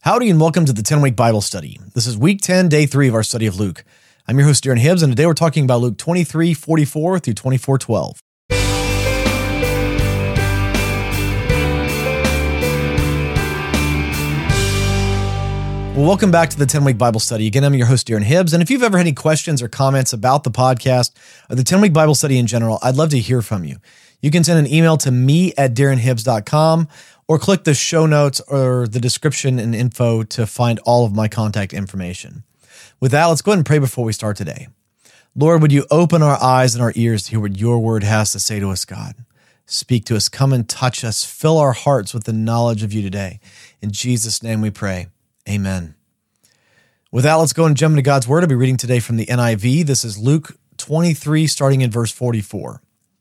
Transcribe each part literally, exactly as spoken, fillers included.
Howdy and welcome to the ten-Week Bible Study. This is week ten, day three of our study of Luke. I'm your host, Darren Hibbs, and today we're talking about Luke twenty-three forty-four through twenty-four twelve. Well, welcome back to the ten-Week Bible Study. Again, I'm your host, Darren Hibbs, and if you've ever had any questions or comments about the podcast or the ten-Week Bible Study in general, I'd love to hear from you. You can send an email to me at darren hibbs dot com or click the show notes or the description and info to find all of my contact information. With that, let's go ahead and pray before we start today. Lord, would you open our eyes and our ears to hear what your word has to say to us, God? Speak to us, come and touch us, fill our hearts with the knowledge of you today. In Jesus' name we pray, amen. With that, let's go and jump into God's word. I'll be reading today from the N I V. This is Luke twenty-three, starting in verse forty-four.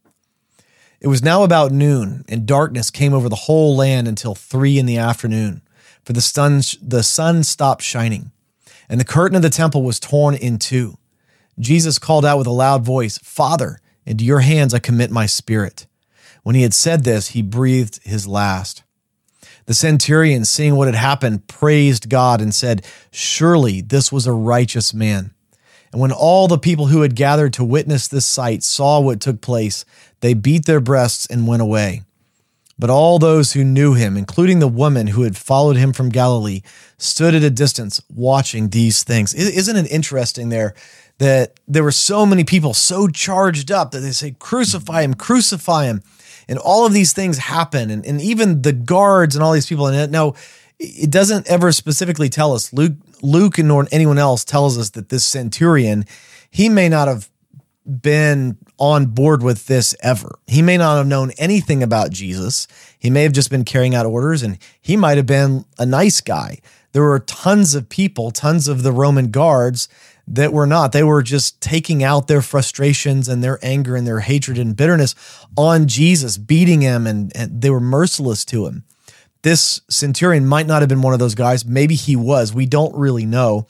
It was now about noon, and darkness came over the whole land until three in the afternoon, for the sun, the sun stopped shining, and the curtain of the temple was torn in two. Jesus called out with a loud voice, "Father, into your hands I commit my spirit." When he had said this, he breathed his last. The centurion, seeing what had happened, praised God and said, "Surely this was a righteous man." And when all the people who had gathered to witness this sight saw what took place, they beat their breasts and went away. But all those who knew him, including the woman who had followed him from Galilee, stood at a distance watching these things. Isn't it interesting there that there were so many people so charged up that they say, "Crucify him, crucify him." And all of these things happen. And, and even the guards and all these people. And now, it doesn't ever specifically tell us. Luke, Luke nor anyone else tells us that this centurion, he may not have been on board with this ever. He may not have known anything about Jesus. He may have just been carrying out orders, and he might have been a nice guy. There were tons of people, tons of the Roman guards that were not. They were just taking out their frustrations and their anger and their hatred and bitterness on Jesus, beating him, and, and they were merciless to him. This centurion might not have been one of those guys. Maybe he was. We don't really know.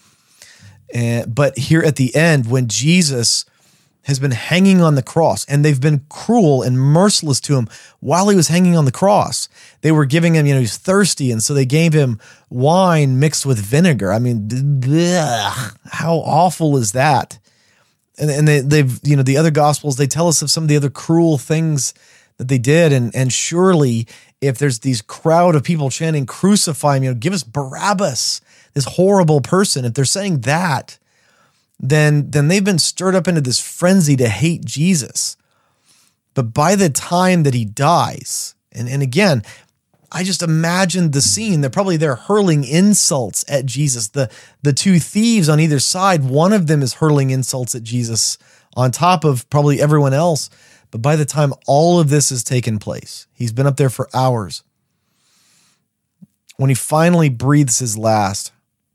Uh, but here at the end, when Jesus has been hanging on the cross, and they've been cruel and merciless to him while he was hanging on the cross. They were giving him, you know, he's thirsty, and so they gave him wine mixed with vinegar. I mean, bleh, how awful is that? And, and they, they've, you know, the other Gospels, they tell us of some of the other cruel things that they did, and and surely if there's these crowd of people chanting, "Crucify him," you know, give us Barabbas, this horrible person. If they're saying that, then, then they've been stirred up into this frenzy to hate Jesus. But by the time that he dies, and, and again, I just imagined the scene. They're probably there hurling insults at Jesus. The, the two thieves on either side, one of them is hurling insults at Jesus on top of probably everyone else. But by the time all of this has taken place, he's been up there for hours. When he finally breathes his last,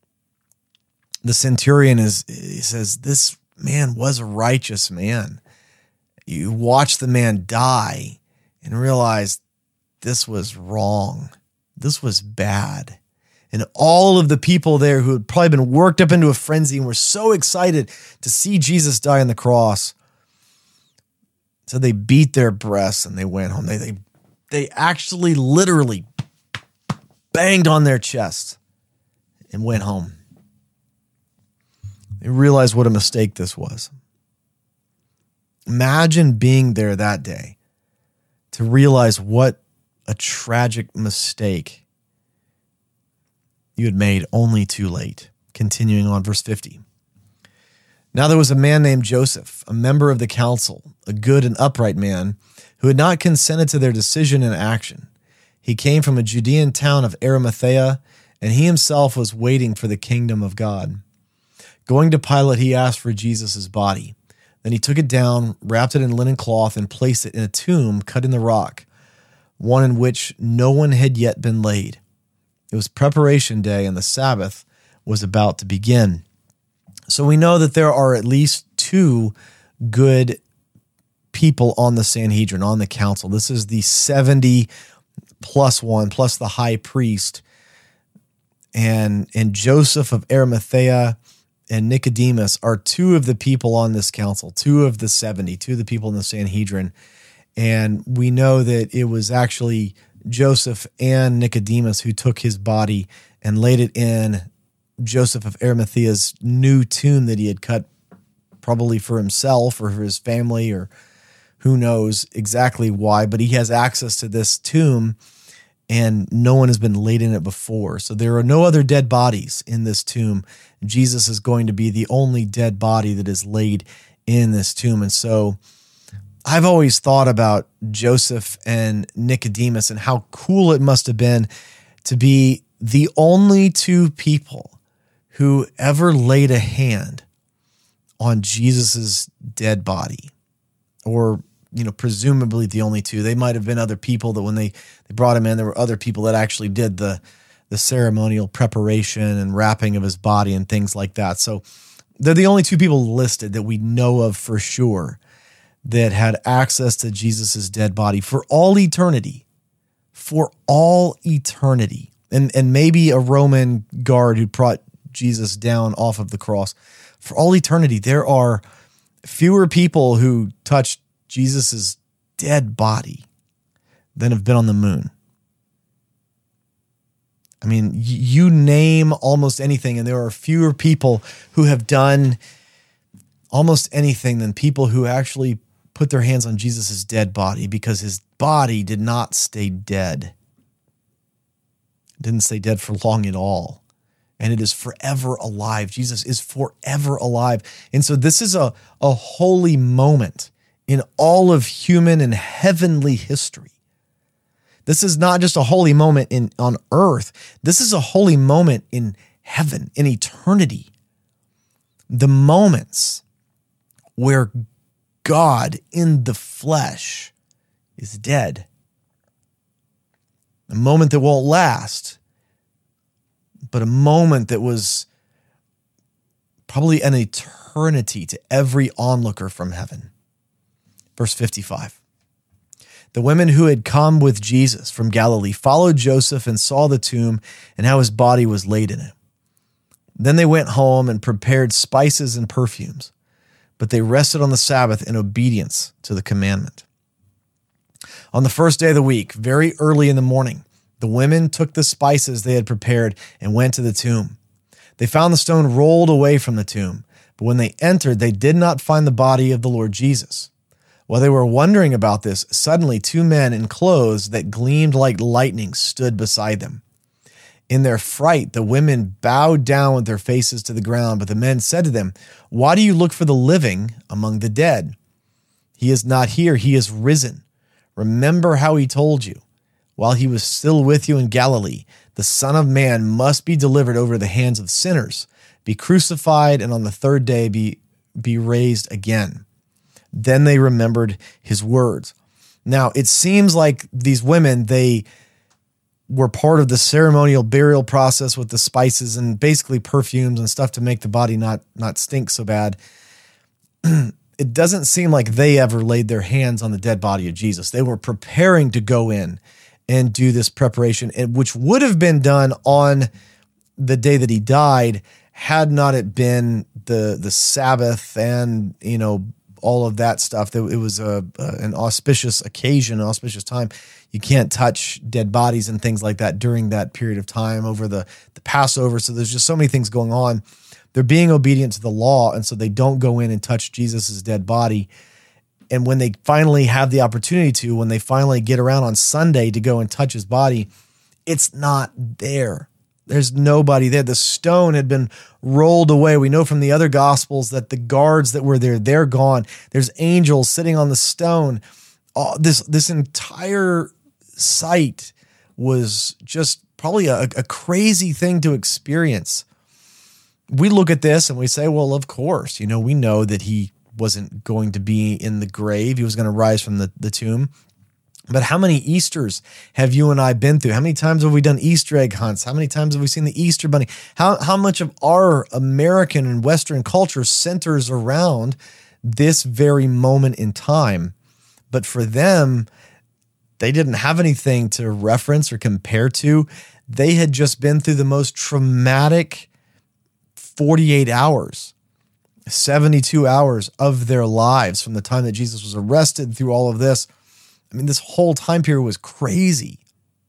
the centurion is, he says, "This man was a righteous man." You watch the man die and realize this was wrong. This was bad. And all of the people there who had probably been worked up into a frenzy and were so excited to see Jesus die on the cross, so they beat their breasts and they went home. They, they, they actually literally banged on their chests and went home. They realized what a mistake this was. Imagine being there that day to realize what a tragic mistake you had made only too late. Continuing on, verse fifty. Now there was a man named Joseph, a member of the council, a good and upright man, who had not consented to their decision and action. He came from a Judean town of Arimathea, and he himself was waiting for the kingdom of God. Going to Pilate, he asked for Jesus' body. Then he took it down, wrapped it in linen cloth, and placed it in a tomb cut in the rock, one in which no one had yet been laid. It was preparation day, and the Sabbath was about to begin. So we know that there are at least two good people on the Sanhedrin, on the council. This is the seventy plus one, plus the high priest, and, and Joseph of Arimathea and Nicodemus are two of the people on this council, two of the seventy, two of the people in the Sanhedrin. And we know that it was actually Joseph and Nicodemus, who took his body and laid it in Joseph of Arimathea's new tomb that he had cut probably for himself or for his family, or who knows exactly why, but he has access to this tomb and no one has been laid in it before. So there are no other dead bodies in this tomb. Jesus is going to be the only dead body that is laid in this tomb. And so I've always thought about Joseph and Nicodemus and how cool it must have been to be the only two people who ever laid a hand on Jesus's dead body, or, you know, presumably the only two. They might have been other people that when they, they brought him in, there were other people that actually did the, the ceremonial preparation and wrapping of his body and things like that. So they're the only two people listed that we know of for sure that had access to Jesus's dead body for all eternity, for all eternity. And, and maybe a Roman guard who brought Jesus down off of the cross. For all eternity, there are fewer people who touched Jesus's dead body than have been on the moon. I mean, you name almost anything, and there are fewer people who have done almost anything than people who actually put their hands on Jesus's dead body, because his body did not stay dead. It didn't stay dead for long at all. And it is forever alive. Jesus is forever alive. And so this is a, a holy moment in all of human and heavenly history. This is not just a holy moment in on earth. This is a holy moment in heaven, in eternity. The moments where God in the flesh is dead. A moment that won't last, but a moment that was probably an eternity to every onlooker from heaven. Verse fifty-five. The women who had come with Jesus from Galilee followed Joseph and saw the tomb and how his body was laid in it. Then they went home and prepared spices and perfumes, but they rested on the Sabbath in obedience to the commandment. On the first day of the week, very early in the morning, the women took the spices they had prepared and went to the tomb. They found the stone rolled away from the tomb, but when they entered, they did not find the body of the Lord Jesus. While they were wondering about this, suddenly two men in clothes that gleamed like lightning stood beside them. In their fright, the women bowed down with their faces to the ground, but the men said to them, "Why do you look for the living among the dead? He is not here, he is risen. Remember how he told you, while he was still with you in Galilee, the Son of Man must be delivered over the hands of sinners, be crucified, and on the third day be, be raised again." Then they remembered his words. Now, it seems like these women, they were part of the ceremonial burial process with the spices and basically perfumes and stuff to make the body not, not stink so bad. It doesn't seem like they ever laid their hands on the dead body of Jesus. They were preparing to go in and do this preparation, which would have been done on the day that he died, had not it been the the Sabbath and, you know, all of that stuff. It was a, an auspicious occasion, an auspicious time. You can't touch dead bodies and things like that during that period of time over the, the Passover. So there's just so many things going on. They're being obedient to the law, and so they don't go in and touch Jesus's dead body. And when they finally have the opportunity to, when they finally get around on Sunday to go and touch his body, it's not there. There's nobody there. The stone had been rolled away. We know from the other Gospels that the guards that were there, they're gone. There's angels sitting on the stone. Oh, this, this entire sight was just probably a, a crazy thing to experience. We look at this and we say, well, of course, you know, we know that he wasn't going to be in the grave. He was going to rise from the, the tomb. But how many Easters have you and I been through? How many times have we done Easter egg hunts? How many times have we seen the Easter bunny? How, how much of our American and Western culture centers around this very moment in time? But for them, they didn't have anything to reference or compare to. They had just been through the most traumatic forty-eight hours, seventy-two hours of their lives from the time that Jesus was arrested through all of this. I mean, this whole time period was crazy.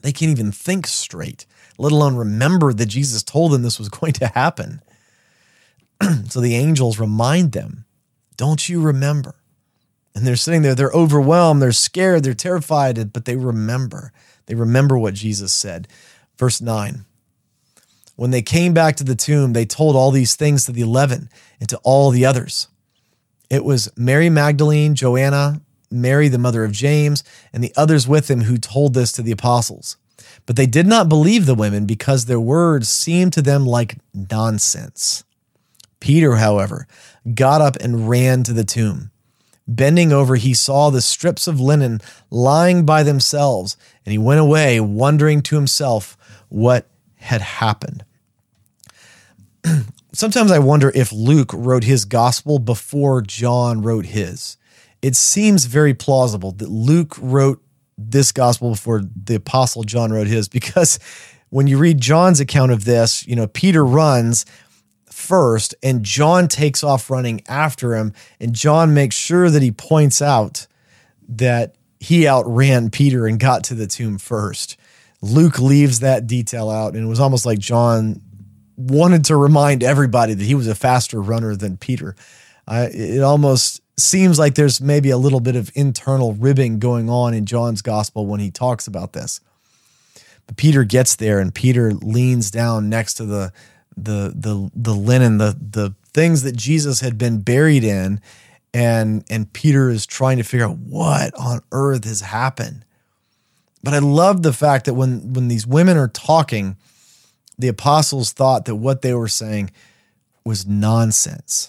They can't even think straight, let alone remember that Jesus told them this was going to happen. So the angels remind them, don't you remember? And they're sitting there, they're overwhelmed, they're scared, they're terrified, but they remember. They remember what Jesus said. Verse nine, when they came back to the tomb, they told all these things to the eleven and to all the others. It was Mary Magdalene, Joanna, Mary, the mother of James, and the others with him who told this to the apostles. But they did not believe the women because their words seemed to them like nonsense. Peter, however, got up and ran to the tomb. Bending over, he saw the strips of linen lying by themselves, and he went away wondering to himself what had happened. Sometimes I wonder if Luke wrote his gospel before John wrote his. It seems very plausible that Luke wrote this gospel before the apostle John wrote his, because when you read John's account of this, you know, Peter runs first and John takes off running after him, and John makes sure that he points out that he outran Peter and got to the tomb first. Luke leaves that detail out, and it was almost like John wanted to remind everybody that he was a faster runner than Peter. Uh, it almost seems like there's maybe a little bit of internal ribbing going on in John's gospel when he talks about this. But Peter gets there, and Peter leans down next to the the the the linen, the the things that Jesus had been buried in, and and Peter is trying to figure out what on earth has happened. But I love the fact that when when these women are talking, the apostles thought that what they were saying was nonsense.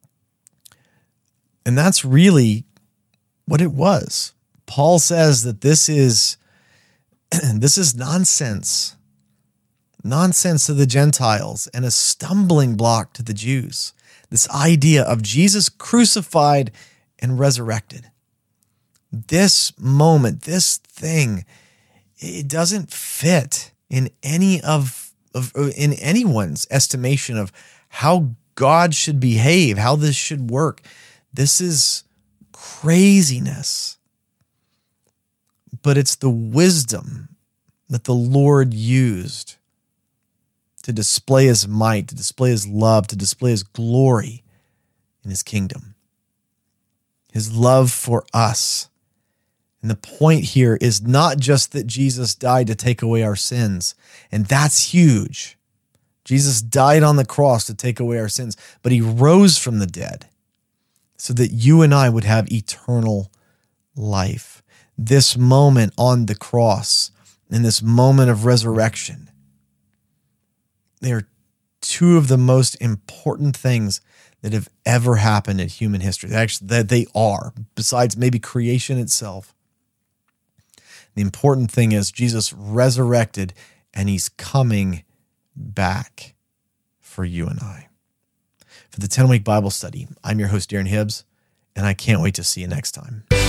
And that's really what it was. Paul says that this is this is nonsense. Nonsense to the Gentiles and a stumbling block to the Jews. This idea of Jesus crucified and resurrected. This moment, this thing, it doesn't fit in any of, of in anyone's estimation of how God should behave, how this should work. This is craziness. But it's the wisdom that the Lord used to display his might, to display his love, to display his glory in his kingdom. His love for us. And the point here is not just that Jesus died to take away our sins, and that's huge. Jesus died on the cross to take away our sins, but he rose from the dead so that you and I would have eternal life. This moment on the cross and this moment of resurrection, they are two of the most important things that have ever happened in human history. Actually, that they are, besides maybe creation itself. The important thing is Jesus resurrected and he's coming back for you and I. For the ten-week Bible study, I'm your host, Darren Hibbs, and I can't wait to see you next time.